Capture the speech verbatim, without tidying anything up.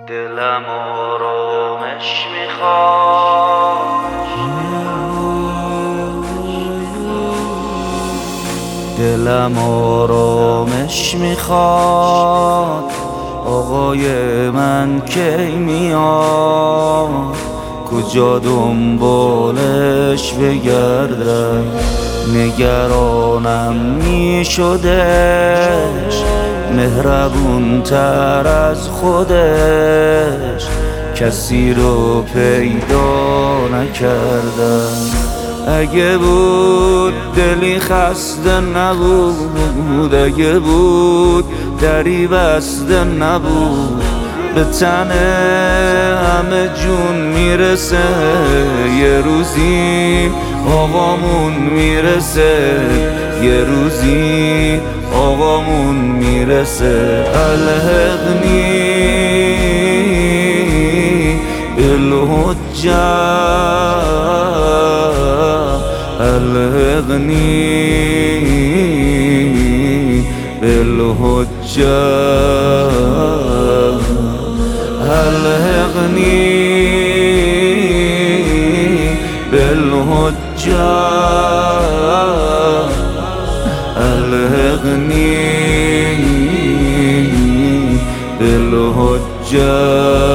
دلم آرامش میخواد، دلم آرامش میخواد. آقای من کی میاد؟ کجا دنبالش بگردم؟ نگرانم میشدش، مهربون تر از خودش کسی رو پیدا نکردم. اگه بود دلی خسته نبود، اگه بود دری بسته نبود، به تن همه جون میرسه یه روزی آقامون میرسه، یه روزی آقامون میرسه. الحقنی بالحجة، الحقني بالحجة، الحقني بالحجة، الحقني بالحجة.